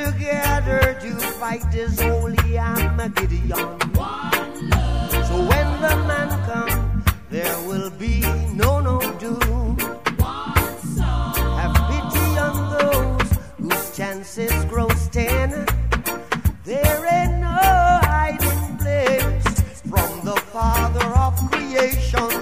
together to fight this holy Armageddon. So when the man comes, there will be no doom. Have pity on those whose chances grow thin. There ain't no hiding place from the Father of creation.